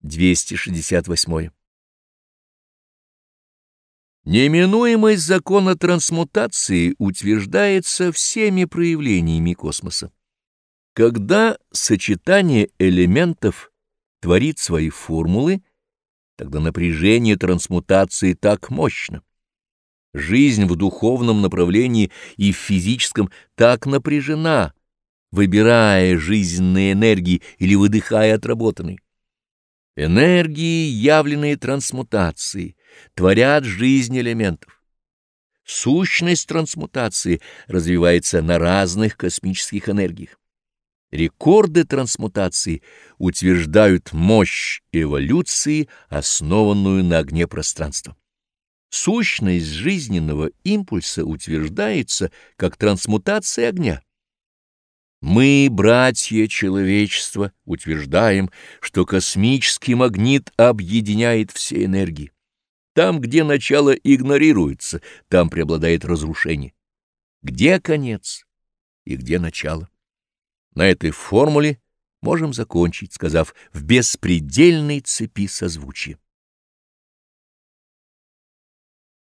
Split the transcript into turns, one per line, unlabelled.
268. Неминуемость закона трансмутации утверждается всеми проявлениями космоса. Когда сочетание элементов творит свои формулы, тогда напряжение трансмутации так мощно. Жизнь в духовном направлении и в физическом так напряжена, выбирая жизненные энергии или выдыхая отработанные. Энергии, явленные трансмутацией, творят жизнь элементов. Сущность трансмутации развивается на разных космических энергиях. Рекорды трансмутации утверждают мощь эволюции, основанную на огне пространства. Сущность жизненного импульса утверждается как трансмутация огня. Мы, братья человечества, утверждаем, что космический магнит объединяет все энергии. Там, где начало игнорируется, там преобладает разрушение. Где конец и где начало? На этой формуле можем закончить, сказав «в беспредельной цепи созвучия».